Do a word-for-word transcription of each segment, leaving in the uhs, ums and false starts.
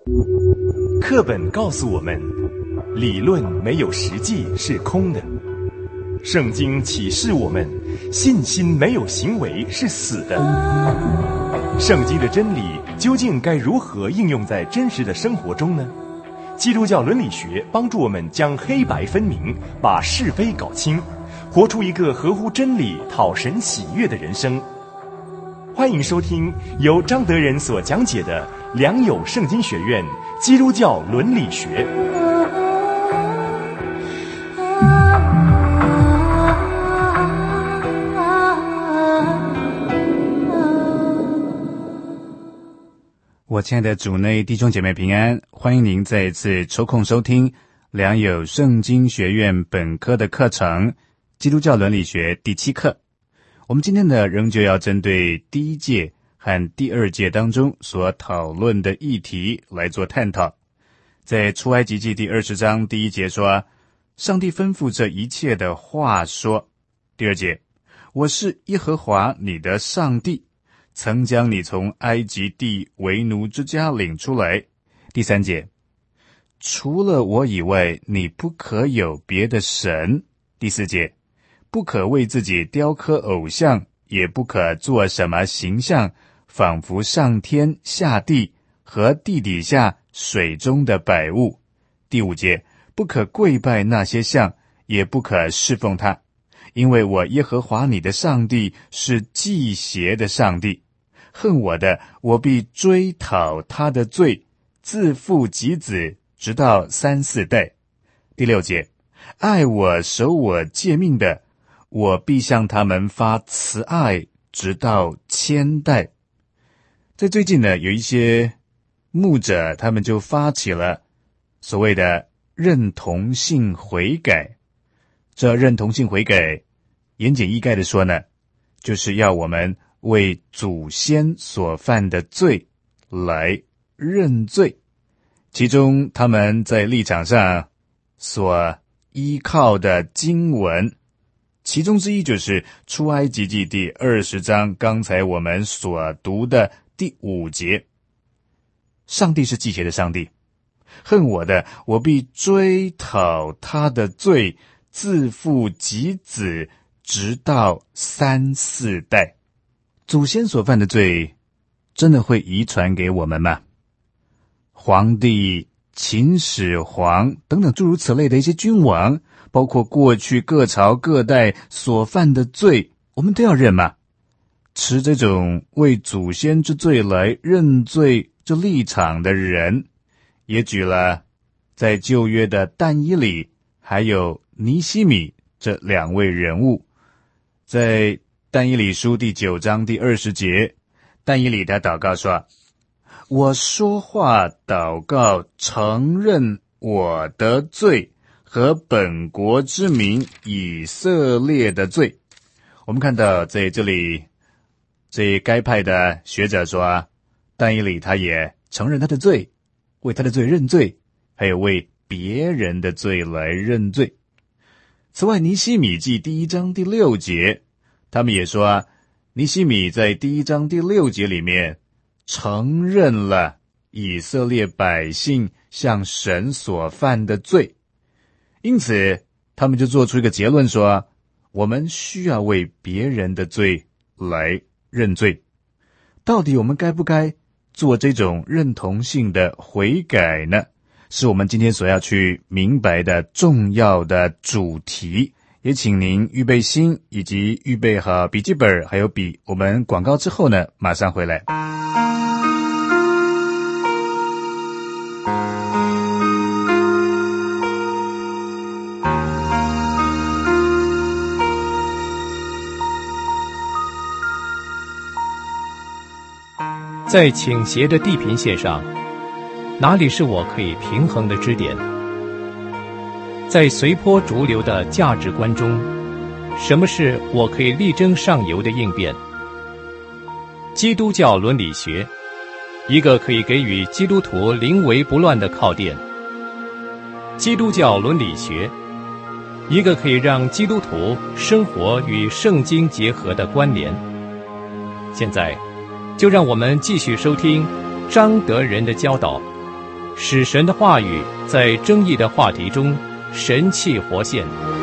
课本告诉我们，理论没有实际是空的。圣经启示我们，信心没有行为是死的。圣经的真理究竟该如何应用在真实的生活中呢？基督教伦理学帮助我们将黑白分明，把是非搞清，活出一个合乎真理、讨神喜悦的人生。欢迎收听由张德仁所讲解的良友圣经学院基督教伦理学。 我亲爱的主内弟兄姐妹平安，欢迎您再一次抽空收听良友圣经学院本科的课程基督教伦理学第七课。我们今天呢，仍旧要针对第一届和第二届当中所讨论的议题来做探讨。在出埃及记第二十章第一节说，上帝吩咐这一切的话说。第二节，我是耶和华你的上帝，曾将你从埃及地为奴之家领出来。第三节，除了我以外，你不可有别的神。第四节，不可为自己雕刻偶像，也不可做什么形象，仿佛上天下地和地底下水中的百物。第五节，不可跪拜那些像，也不可侍奉他，因为我耶和华你的上帝是忌邪的上帝。恨我的，我必追讨他的罪，自父及子，直到三四代。第六节，爱我守我诫命的，我必向他们发慈爱，直到千代。在最近呢，有一些牧者，他们就发起了所谓的认同性悔改。这认同性悔改，言简意赅的说呢，就是要我们为祖先所犯的罪来认罪。其中他们在立场上所依靠的经文，其中之一就是出埃及记第二十章刚才我们所读的第五节，上帝是忌邪的上帝，恨我的，我必追讨他的罪，自父及子，直到三四代。祖先所犯的罪真的会遗传给我们吗？皇帝、秦始皇等等诸如此类的一些君王，包括过去各朝各代所犯的罪，我们都要认吗？持这种为祖先之罪来认罪这立场的人，也举了在旧约的但以理还有尼希米这两位人物。在但以理书第九章第二十节，但以理他祷告说，我说话祷告，承认我的罪和本国之民以色列的罪。我们看到在这里，这该派的学者说，但以理他也承认他的罪，为他的罪认罪，还有为别人的罪来认罪。此外，尼希米记第一章第六节，他们也说啊，尼希米在第一章第六节里面承认了以色列百姓向神所犯的罪，因此他们就做出一个结论说，我们需要为别人的罪来认罪。到底我们该不该做这种认同性的悔改呢？是我们今天所要去明白的重要的主题。也请您预备心，以及预备好笔记本还有笔。我们广告之后呢，马上回来。 在倾斜的地平线上，哪里是我可以平衡的支点？在随波逐流的价值观中，什么是我可以力争上游的应变？基督教伦理学，一个可以给予基督徒临危不乱的靠垫。基督教伦理学，一个可以让基督徒生活与圣经结合的关联。现在就让我们继续收听张德仁的教导， 使神的话语在争议的话题中神气活现。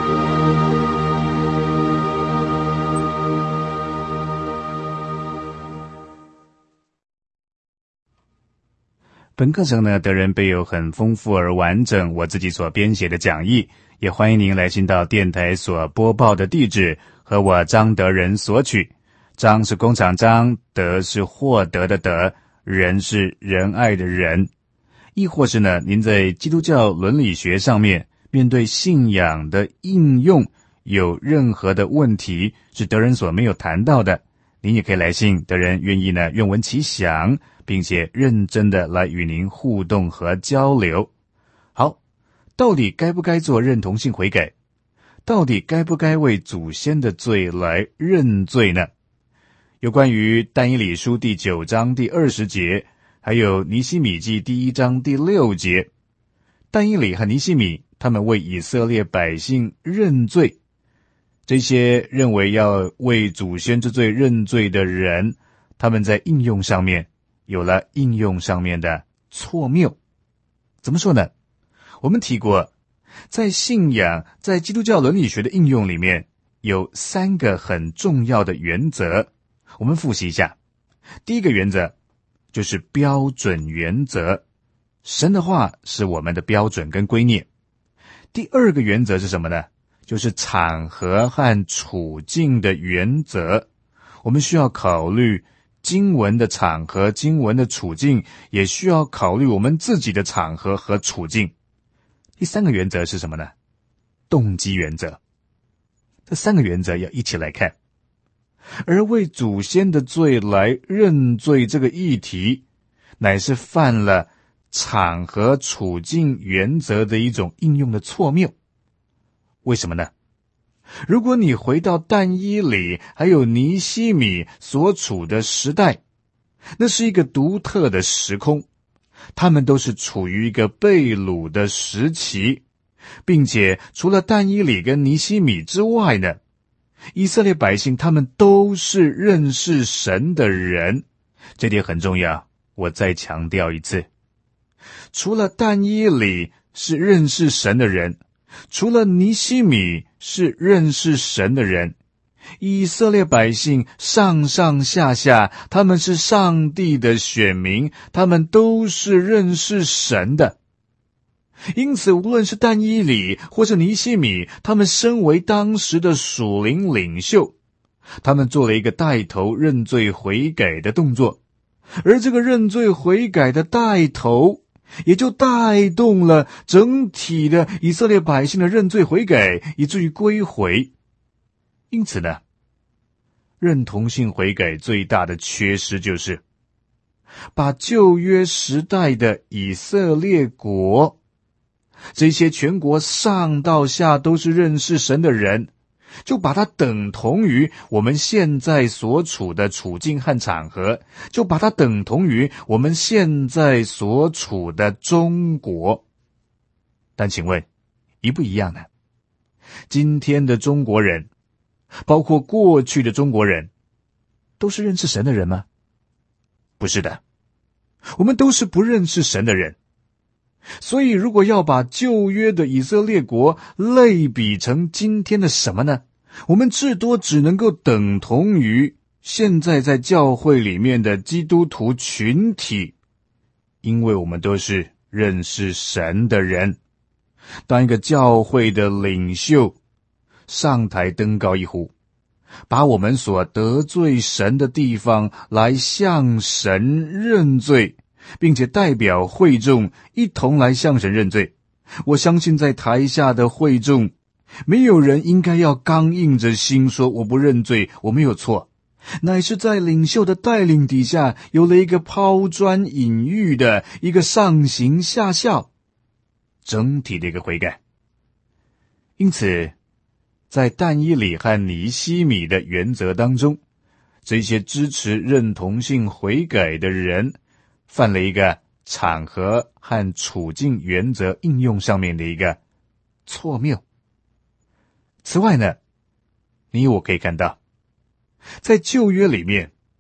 本课程呢，德仁备有很丰富而完整我自己所编写的讲义，也欢迎您来信到电台所播报的地址，和我张德仁索取。张是工厂张，德是获得的德，仁是仁爱的仁。亦或是呢，您在基督教伦理学上面面对信仰的应用有任何的问题是德仁所没有谈到的，您也可以来信，德仁愿意呢愿闻其详，并且认真的来与您互动和交流。好，到底该不该做认同性悔改？到底该不该为祖先的罪来认罪呢？有关于但以理书第九章第二十节，还有尼希米记第一章第六节，但以理和尼希米他们为以色列百姓认罪，这些认为要为祖先之罪认罪的人，他们在应用上面有了应用上面的错谬。怎么说呢？我们提过，在信仰在基督教伦理学的应用里面有三个很重要的原则，我们复习一下。第一个原则就是标准原则，神的话是我们的标准跟圭臬。第二个原则是什么呢？就是场合和处境的原则，我们需要考虑经文的场合，经文的处境，也需要考虑我们自己的场合和处境。第三个原则是什么呢？动机原则。这三个原则要一起来看。而为祖先的罪来认罪这个议题，乃是犯了场合处境原则的一种应用的错谬。为什么呢？如果你回到但以理还有尼希米所处的时代，那是一个独特的时空，他们都是处于一个被掳的时期，并且除了但以理跟尼希米之外呢，以色列百姓他们都是认识神的人，这点很重要，我再强调一次。除了但以理是认识神的人，除了尼希米是认识神的人，以色列百姓上上下下，他们是上帝的选民，他们都是认识神的。因此无论是但以理或是尼希米，他们身为当时的属灵领袖，他们做了一个带头认罪悔改的动作，而这个认罪悔改的带头也就带动了整体的以色列百姓的认罪悔改，以至于归回。因此呢，认同性悔改最大的缺失就是把旧约时代的以色列国，这些全国上到下都是认识神的人，就把它等同于我们现在所处的处境和场合，就把它等同于我们现在所处的中国。但请问，一不一样呢？今天的中国人，包括过去的中国人，都是认识神的人吗？不是的，我们都是不认识神的人。所以如果要把旧约的以色列国类比成今天的什么呢？我们至多只能够等同于现在在教会里面的基督徒群体，因为我们都是认识神的人。当一个教会的领袖上台登高一呼，把我们所得罪神的地方来向神认罪，并且代表会众一同来向神认罪，我相信在台下的会众没有人应该要刚硬着心说我不认罪，我没有错，乃是在领袖的带领底下，有了一个抛砖引玉的一个上行下效，整体的一个悔改。因此在但以理和尼希米的原则当中，这些支持认同性悔改的人犯了一个场合和处境原则应用上面的一个错谬。此外呢，你我可以看到，在旧约里面，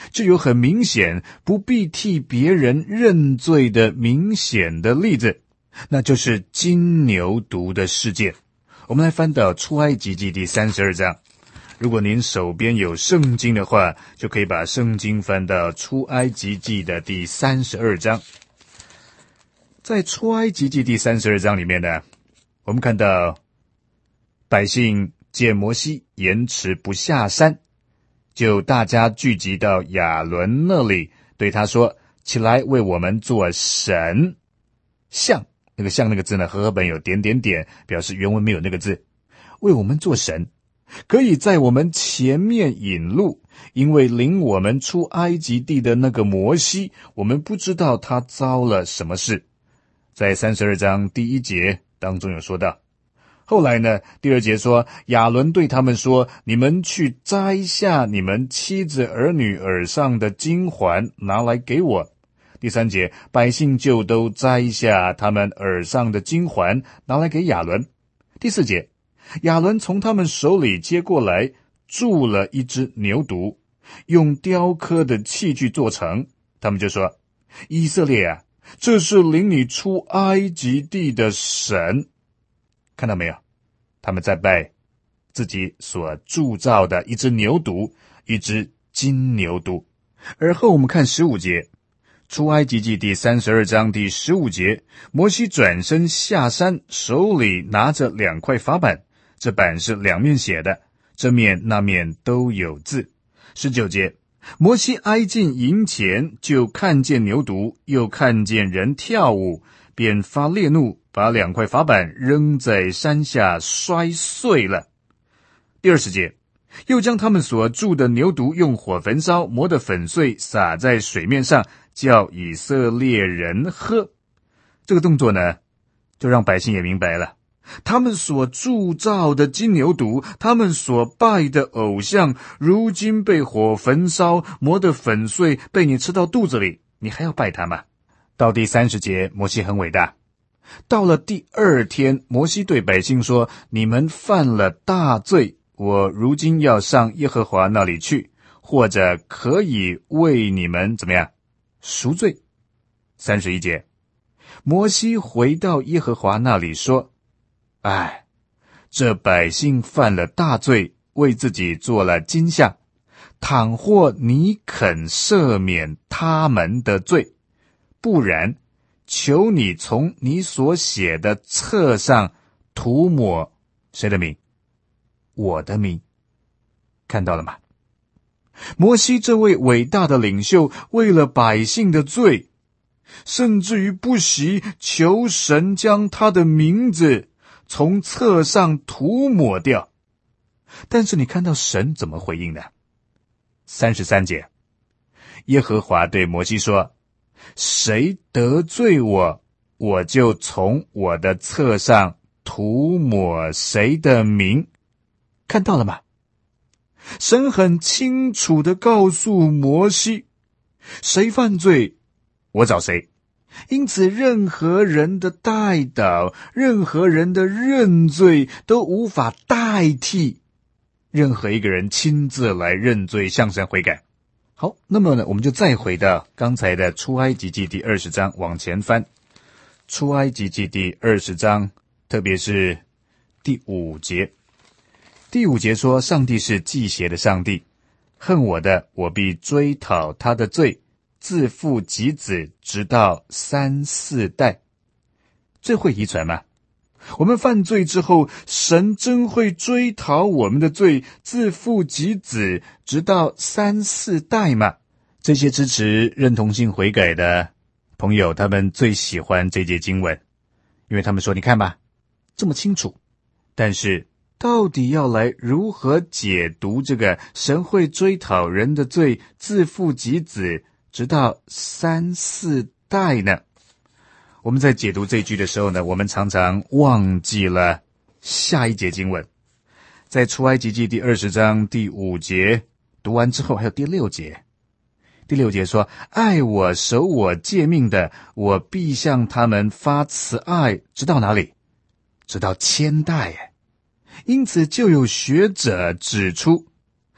就有很明显不必替别人认罪的明显的例子，那就是金牛犊的事件。我们来翻到出埃及记第三十二章，如果您手边有圣经的话，就可以把圣经翻到出埃及记的第三十二章。在出埃及记第三十二章里面呢，我们看到百姓见摩西延迟不下山，就大家聚集到亚伦那里，对他说，起来为我们做神像，那个像那个字呢，和合本有点点点，表示原文没有那个字，为我们做神，可以在我们前面引路，因为领我们出埃及地的那个摩西，我们不知道他遭了什么事。在三十二章第一节当中有说到，后来呢，第二节说，亚伦对他们说，你们去摘下你们妻子儿女耳上的金环，拿来给我。第三节，百姓就都摘下他们耳上的金环，拿来给亚伦。第四节，亚伦从他们手里接过来，铸了一只牛犊，用雕刻的器具做成。他们就说，以色列啊，这是领你出埃及地的神。看到没有？他们在拜自己所铸造的一只牛犊，一只金牛犊。而后我们看十五节，出埃及记第三十二章第十五节，摩西转身下山，手里拿着两块法板，这板是两面写的，这面那面都有字。十九节，摩西挨近营前，就看见牛犊，又看见人跳舞，便发烈怒，把两块法板扔在山下，摔碎了。第二十节，又将他们所铸的牛犊用火焚烧，磨得粉碎，撒在水面上，叫以色列人喝。这个动作呢，就让百姓也明白了，他们所铸造的金牛犊，他们所拜的偶像，如今被火焚烧，磨得粉碎，被你吃到肚子里，你还要拜他吗？到第三十节，摩西很伟大。到了第二天，摩西对百姓说，你们犯了大罪，我如今要上耶和华那里去，或者可以为你们怎么样赎罪。三十一节，摩西回到耶和华那里说，哎，这百姓犯了大罪，为自己做了金像，倘或你肯赦免他们的罪，不然求你从你所写的册上涂抹谁的名？我的名。看到了吗？摩西这位伟大的领袖，为了百姓的罪，甚至于不惜求神将他的名字从册上涂抹掉。但是你看到神怎么回应呢？三十三节，耶和华对摩西说，谁得罪我，我就从我的册上涂抹谁的名。看到了吗？神很清楚地告诉摩西，谁犯罪，我找谁。因此任何人的代祷，任何人的认罪，都无法代替任何一个人亲自来认罪向神悔改。好，那么呢，我们就再回到刚才的出埃及记第二十章，往前翻。出埃及记第二十章，特别是第五节。第五节说，上帝是忌邪的上帝，恨我的，我必追讨他的罪，自父及子，直到三四代。这会遗传吗？我们犯罪之后，神真会追讨我们的罪，自父及子，直到三四代吗？这些支持认同性悔改的朋友，他们最喜欢这节经文，因为他们说，你看吧，这么清楚。但是到底要来如何解读这个神会追讨人的罪，自父及子，直到三四代呢？我们在解读这一句的时候呢，我们常常忘记了下一节经文。在出埃及记第二十章第五节读完之后，还有第六节。第六节说，爱我守我诫命的，我必向他们发慈爱，直到哪里？直到千代。因此就有学者指出，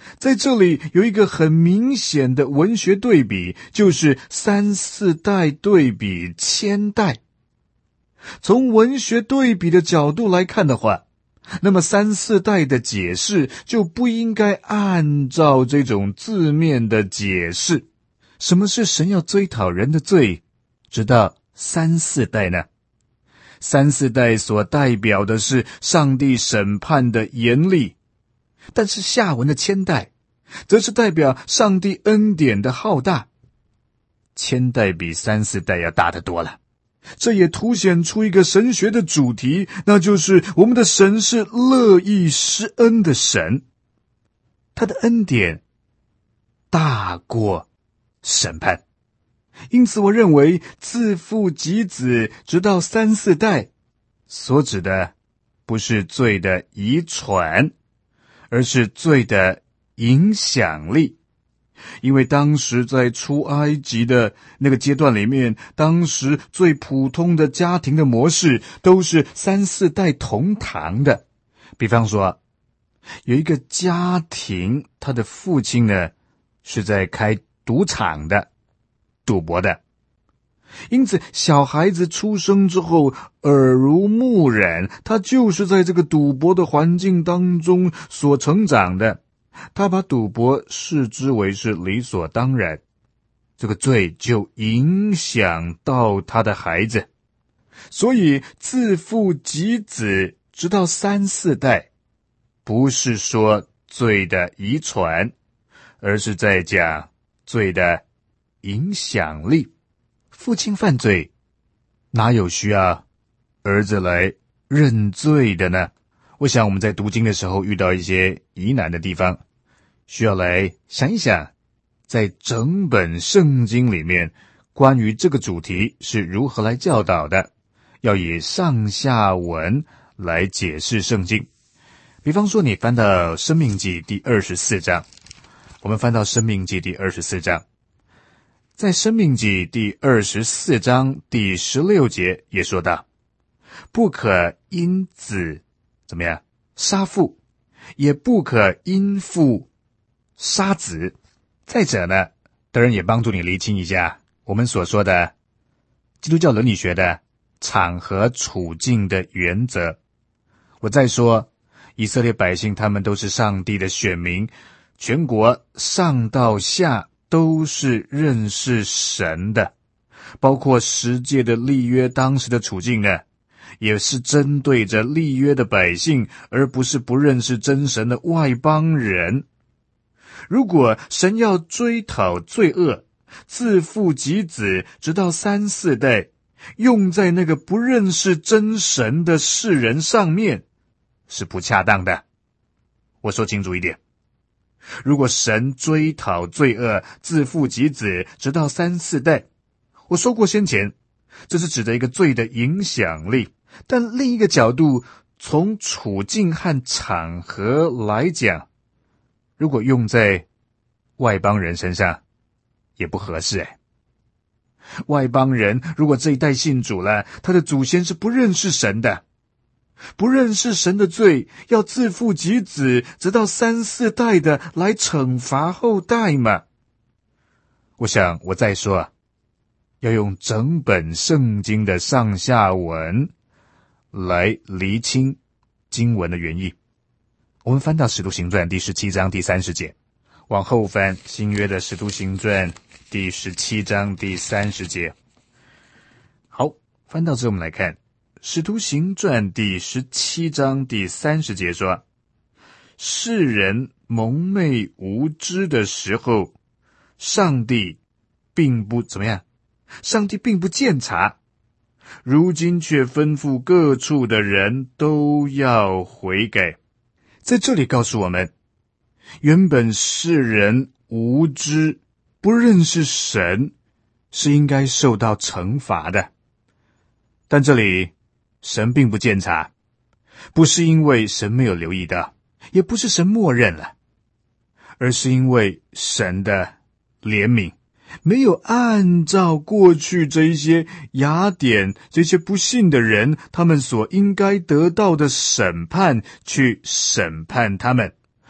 在这里有一个很明显的文学对比，就是三四代对比千代。从文学对比的角度来看的话，那么三四代的解释就不应该按照这种字面的解释。什么是神要追讨人的罪，直到三四代呢？三四代所代表的是上帝审判的严厉，但是下文的千代则是代表上帝恩典的浩大。千代比三四代要大得多了，这也凸显出一个神学的主题，那就是我们的神是乐意施恩的神，他的恩典大过审判。因此我认为自父及子直到三四代所指的不是罪的遗传，而是罪的影响力。因为当时在出埃及的那个阶段里面，当时最普通的家庭的模式都是三四代同堂的。比方说有一个家庭，他的父亲呢是在开赌场的，赌博的，因此小孩子出生之后耳濡目染，他就是在这个赌博的环境当中所成长的，他把赌博视之为是理所当然，这个罪就影响到他的孩子。所以自父及子直到三四代，不是说罪的遗传，而是在讲罪的影响力。父亲犯罪，哪有需要儿子来认罪的呢？我想我们在读经的时候遇到一些疑难的地方，需要来想一想，在整本圣经里面关于这个主题是如何来教导的，要以上下文来解释圣经。比方说你翻到申命记第二十四章，我们翻到申命记第二十四章，在申命记第二十四章第十六节也说到，不可因子怎么样杀父，也不可因父杀子。再者呢，当然也帮助你厘清一下我们所说的基督教伦理学的场合处境的原则。我再说，以色列百姓他们都是上帝的选民，全国上到下都是认识神的，包括十诫的立约当时的处境呢，也是针对着立约的百姓，而不是不认识真神的外邦人。如果神要追讨罪恶，自父及子直到三四代，用在那个不认识真神的世人上面，是不恰当的。我说清楚一点，如果神追讨罪恶，自父及子直到三四代，我说过先前，这是指的一个罪的影响力。但另一个角度，从处境和场合来讲，如果用在外邦人身上也不合适哎。外邦人如果这一代信主了，他的祖先是不认识神的，不认识神的罪要自父及子直到三四代的来惩罚后代嘛。我想我再说，要用整本圣经的上下文来厘清经文的原意。我们翻到使徒行传第十七章第三十节，往后翻新约的使徒行传第十七章第三十节。好，翻到这我们来看使徒行传第十七章第三十节说，世人蒙昧无知的时候，上帝并不怎么样，上帝并不鉴察，如今却吩咐各处的人都要悔改。在这里告诉我们，原本世人无知不认识神，是应该受到惩罚的。但这里神并不鉴察，不是因为神没有留意到，也不是神默认了，而是因为神的怜悯，没有按照过去这一些雅典这些不信的人他们所应该得到的审判去审判他们，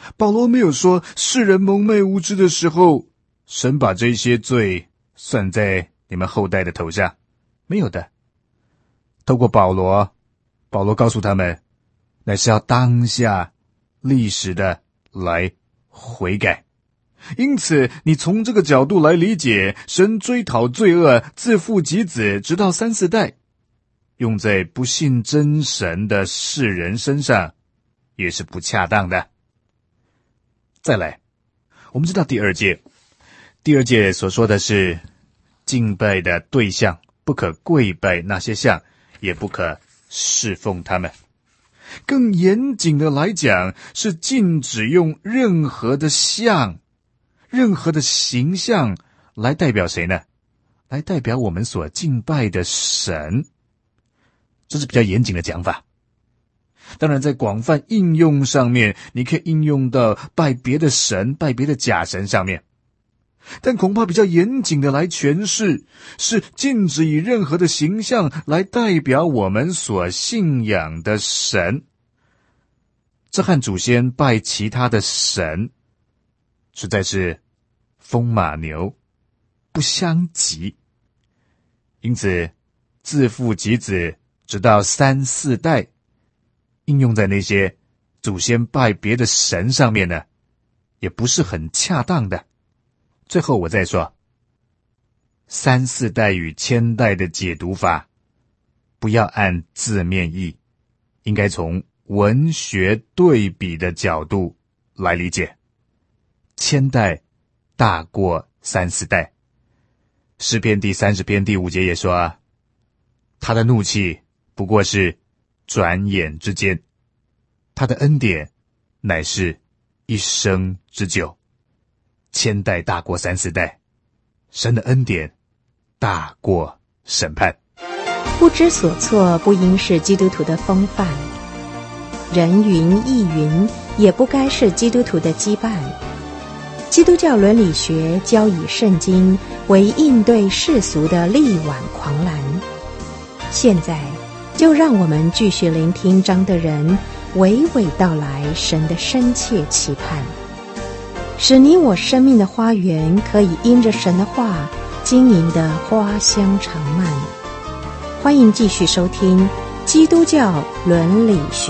保罗没有说世人蒙昧无知的时候，神把这些罪算在你们后代的头上，没有的。透过保罗，保罗告诉他们，乃是要当下立时的来悔改。因此你从这个角度来理解，神追讨罪恶，自父及子，直到三四代，用在不信真神的世人身上也是不恰当的。再来，我们知道第二诫，第二诫所说的是敬拜的对象不可跪拜那些像，也不可侍奉他们。更严谨的来讲，是禁止用任何的像、任何的形象来代表谁呢？来代表我们所敬拜的神。这是比较严谨的讲法。当然在广泛应用上面，你可以应用到拜别的神、拜别的假神上面。但恐怕比较严谨的来诠释，是禁止以任何的形象来代表我们所信仰的神。这和祖先拜其他的神实在是风马牛不相及。因此自父及子直到三四代，应用在那些祖先拜别的神上面呢，也不是很恰当的。最后我再说，三四代与千代的解读法，不要按字面意，应该从文学对比的角度来理解。千代大过三四代。诗篇第三十篇第五节也说啊，他的怒气不过是转眼之间，他的恩典乃是一生之久。千代大过三四代，神的恩典大过审判。 不知所措不应是基督徒的风范，人云亦云也不该是基督徒的羁绊。基督教伦理学教以圣经为应对世俗的力挽狂澜。现在就让我们继续聆听张德仁娓娓道来神的深切期盼，使你我生命的花园可以因着神的话经营的花香长漫。欢迎继续收听基督教伦理学。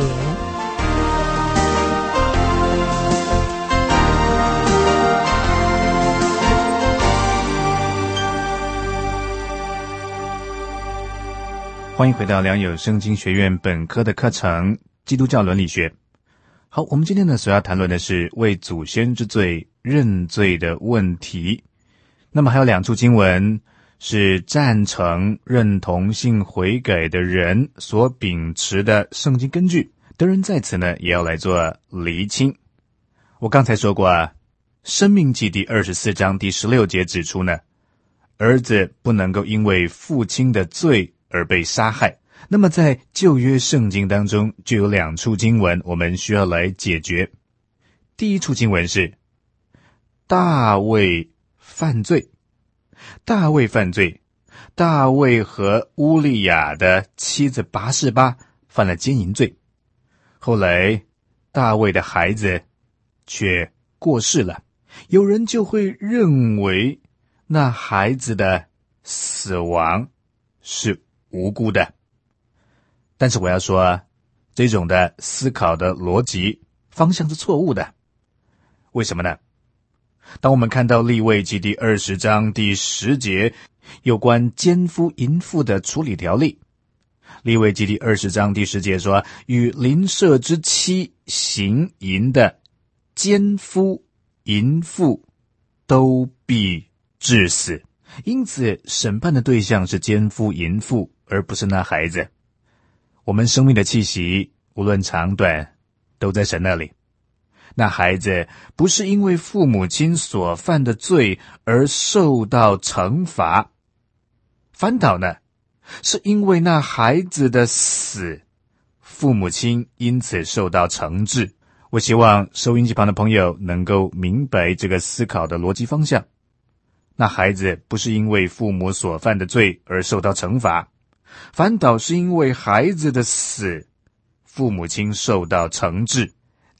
欢迎回到良友圣经学院本科的课程基督教伦理学。好，我们今天呢所要谈论的是为祖先之罪认罪的问题。那么还有两处经文是赞成认同性悔改的人所秉持的圣经根据，德仁在此呢也要来做厘清。我刚才说过啊，申命记第二十四章第十六节指出呢，儿子不能够因为父亲的罪而被杀害。那么在旧约圣经当中就有两处经文我们需要来解决。第一处经文是大卫犯罪。大卫犯罪，大卫和乌利亚的妻子拔示巴犯了奸淫罪，后来大卫的孩子却过世了，有人就会认为那孩子的死亡是无辜的。但是我要说，这种的思考的逻辑方向是错误的。为什么呢？当我们看到利未记第二十章第十节有关奸夫淫妇的处理条例，利未记第二十章第十节说，与邻舍之妻行淫的奸夫淫妇都必致死。因此审判的对象是奸夫淫妇，而不是那孩子。我们生命的气息无论长短都在神那里。那孩子不是因为父母亲所犯的罪而受到惩罚，反倒呢是因为那孩子的死，父母亲因此受到惩治。我希望收音机旁的朋友能够明白这个思考的逻辑方向。那孩子不是因为父母所犯的罪而受到惩罚，反倒是因为孩子的死，父母亲受到惩治。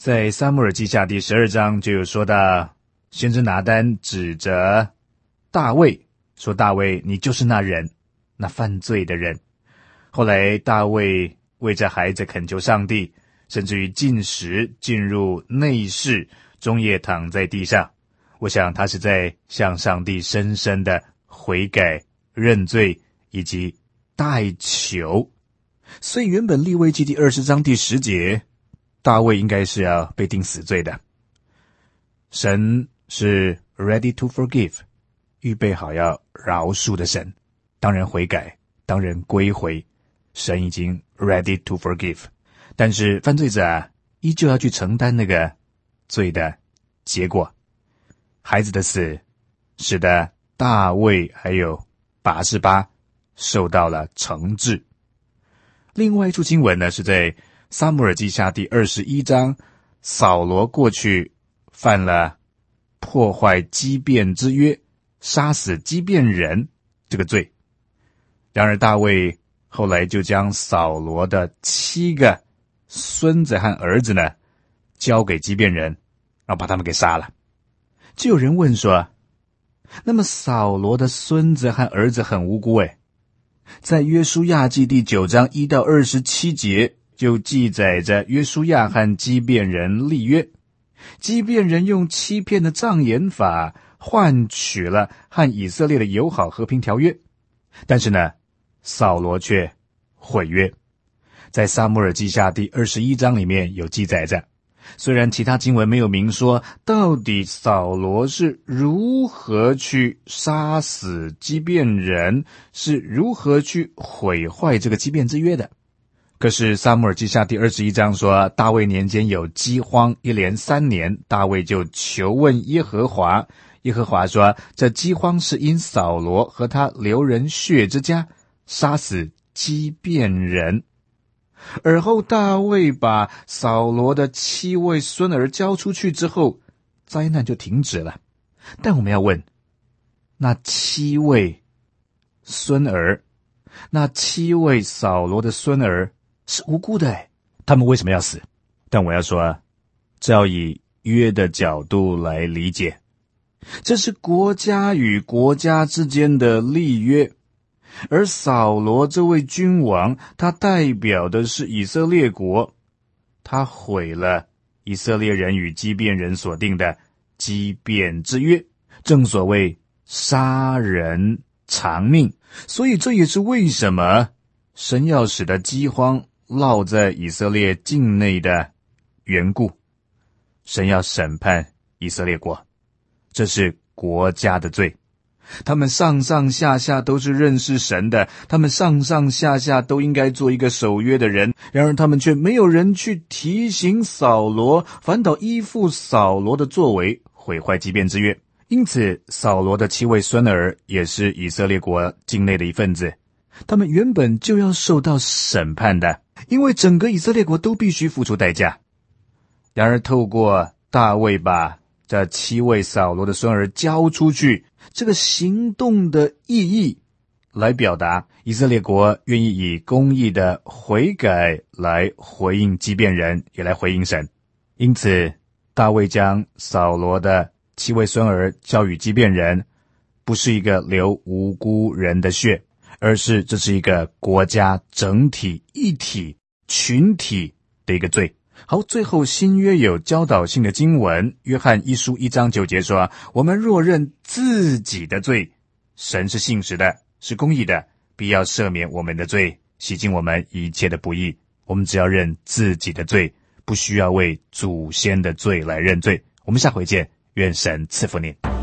在撒母耳记下第十二章就有说到，先知拿单指着大卫说，大卫你就是那人，那犯罪的人。后来大卫为这孩子恳求上帝，甚至于进食进入内室，终夜躺在地上。我想他是在向上帝深深的悔改认罪以及代求。所以原本利未记第二十章第十节，大卫应该是要被定死罪的。神是 ready to forgive， 预备好要饶恕的神。当人悔改，当人归回，神已经 ready to forgive。但是犯罪者啊，依旧要去承担那个罪的结果。孩子的死使得大卫还有拔示巴受到了惩治。另外一处经文呢，是在撒母耳记下第二十一章，扫罗过去犯了破坏畸变之约，杀死畸变人这个罪。然而大卫后来就将扫罗的七个孙子和儿子呢交给畸变人，然后把他们给杀了。就有人问说，那么扫罗的孙子和儿子很无辜诶，在约书亚记第九章一到二十七节就记载着约书亚和畸变人立约，畸变人用欺骗的障眼法换取了和以色列的友好和平条约，但是呢扫罗却毁约。在撒母耳记下第二十一章里面有记载着，虽然其他经文没有明说到底扫罗是如何去杀死畸变人，是如何去毁坏这个畸变之约的，可是撒母耳记下第二十一章说，大卫年间有饥荒，一连三年，大卫就求问耶和华，耶和华说，这饥荒是因扫罗和他流人血之家杀死畸变人。而后大卫把扫罗的七位孙儿交出去之后，灾难就停止了。但我们要问，那七位孙儿，那七位扫罗的孙儿是无辜的诶，他们为什么要死？但我要说，这要以约的角度来理解，这是国家与国家之间的立约，而扫罗这位君王，他代表的是以色列国，他毁了以色列人与畸变人所定的畸变之约，正所谓杀人偿命。所以这也是为什么神要使得饥荒落在以色列境内的缘故。神要审判以色列国，这是国家的罪。他们上上下下都是认识神的，他们上上下下都应该做一个守约的人，然而他们却没有人去提醒扫罗，反倒依附扫罗的作为，毁坏畸变之约。因此扫罗的七位孙儿也是以色列国境内的一份子，他们原本就要受到审判的，因为整个以色列国都必须付出代价。然而透过大卫把这七位扫罗的孙儿交出去，这个行动的意义来表达以色列国愿意以公义的悔改来回应畸变人，也来回应神。因此大卫将扫罗的七位孙儿交与畸变人，不是一个流无辜人的血，而是这是一个国家整体一体群体的一个罪。好，最后新约有教导性的经文，约翰一书一章九节说，我们若认自己的罪，神是信实的，是公义的，必要赦免我们的罪，洗净我们一切的不义。我们只要认自己的罪，不需要为祖先的罪来认罪。我们下回见，愿神赐福您。